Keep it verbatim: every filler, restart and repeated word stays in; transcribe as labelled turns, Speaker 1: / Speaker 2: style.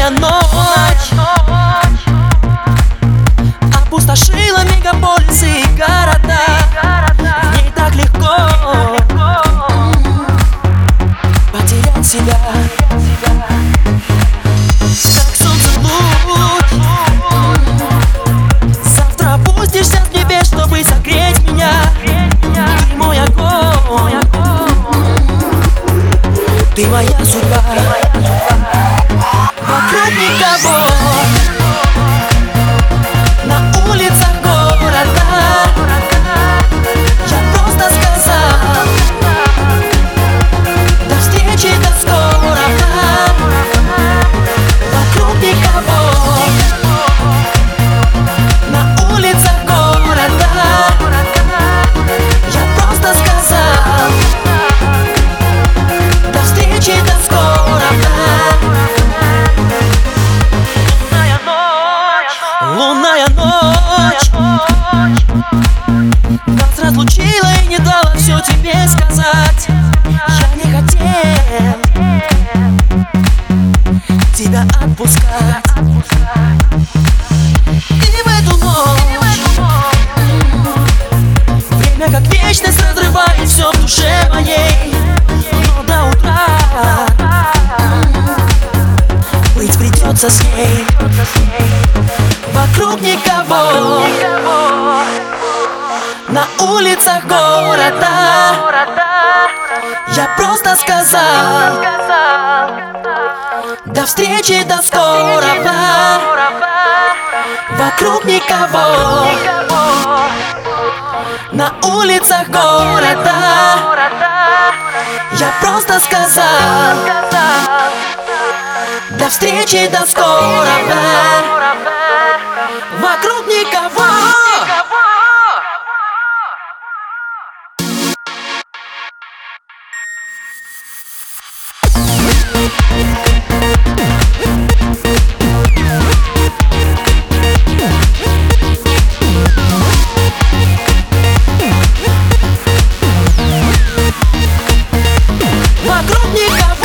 Speaker 1: Лунная ночь опустошила мегаполисы и города. В ней так легко потерять себя, как солнце луч. Завтра опустишься с небес, чтобы согреть меня. Ты мой огонь, ты моя судьба. Вокруг никого, на улицах города. Я просто сказал: до встречи, до скорого. Вокруг никого, на улицах города. Я просто сказал: до встречи, до скорого. Лунная ночь нас разлучила и не дала все тебе сказать. Я не хотел тебя отпускать. И в эту ночь время как вечность разрывает все в душе моей. Но до утра быть придется с ней. Вокруг никого, на улицах города. Я просто сказал: до встречи, до скорого. Вокруг никого, на улицах города. Я просто сказал: до встречи, до скорого. Вокруг никого. Вокруг никого.